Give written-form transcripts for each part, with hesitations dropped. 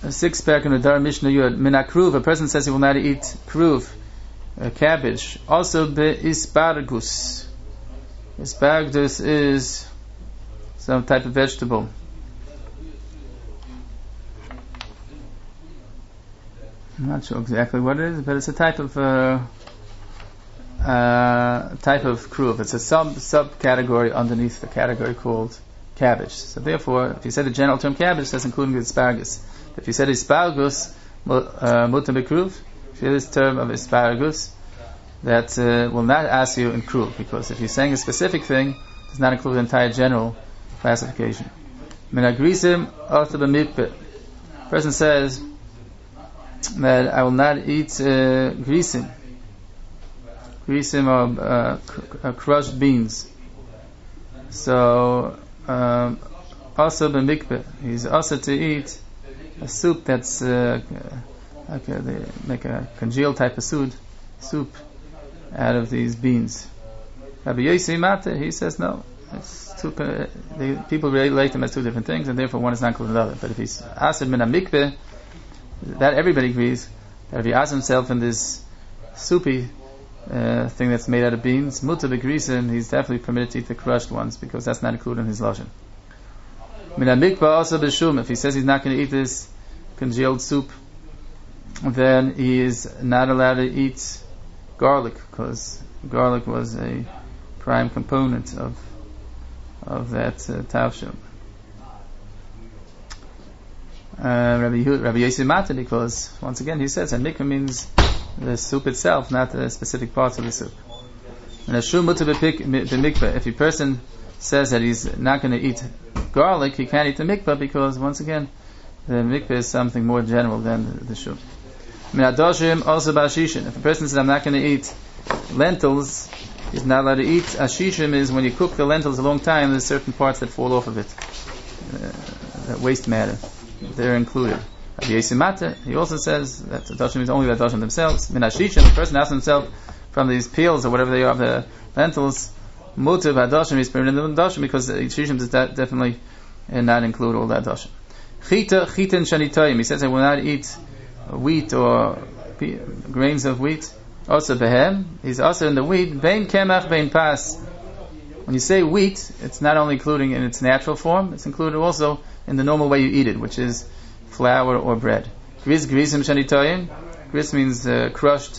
six pack in the Dar Mishnah Yud. Min akruv, a person says he will not eat kruv, cabbage. Also be ispargus. Asparagus is some type of vegetable. I'm not sure exactly what it is, but it's a type of kruv. It's a subcategory underneath the category called cabbage. So therefore, if you said the general term cabbage, that's including the asparagus. If you said asparagus, mutar b'kruv, if you this term of asparagus, that will not ask you in kruv, because if you're saying a specific thing, it does not include the entire general classification. Min agrisim ota b'mikbeh. Person says that I will not eat grisim. Grisim are crushed beans. So also b'mikbeh, he's also to eat a soup that's they make a congealed type of soup out of these beans. Rabbi Yossi Mata, he says no. People relate them as two different things, and therefore one is not included in the other. But if he's asid min mikbeh, that everybody agrees that if he asks himself in this soupy thing that's made out of beans, mutar b'grisim, he's definitely permitted to eat the crushed ones, because that's not included in his lashon. Min mikbeh also b'shum, if he says he's not going to eat this congealed soup, then he is not allowed to eat garlic, because garlic was a prime component of that tavshil. Rabbi Yossi Mata, because once again he says that mikveh means the soup itself, not the specific parts of the soup. And if a person says that he's not going to eat garlic, he can't eat the mikveh, because once again the mikveh is something more general than the shum. Also b'ashishim. If a person says I'm not going to eat lentils, he's not allowed to eat. Ashishim is when you cook the lentils a long time, there's certain parts that fall off of it, that waste matter. They're included. Rabbi Yossi Mata, he also says that Dashim is only the Dashim themselves. Min Ashishim, the person asks himself from these peels or whatever they are of the lentils, Mutar b'Dashim is permitted in the Dashim, because Ashishim does that definitely not include all that Dashim. Chita shanitayim, he says I will not eat wheat or grains of wheat. Also behem, he's also in the wheat. Bein kemach, bein pas. When you say wheat, it's not only including in its natural form, it's included also in the normal way you eat it, which is flour or bread. Grisim shanitayim. Gris means crushed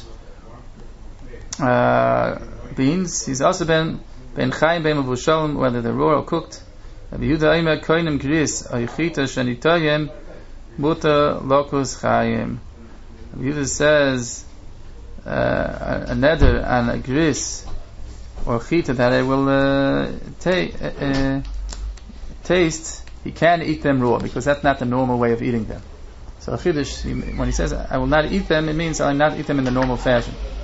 beans. He's also been chayim, bein mavushalim, whether they're raw or cooked. Rabbi Yehuda Aimer koinem gris aychita shanitayim muta lokus chayim. Rabbi Yehuda says a neder and a gris or chita that I will taste, he can eat them raw, because that's not the normal way of eating them. So a chiddush, when he says I will not eat them, it means I will not eat them in the normal fashion.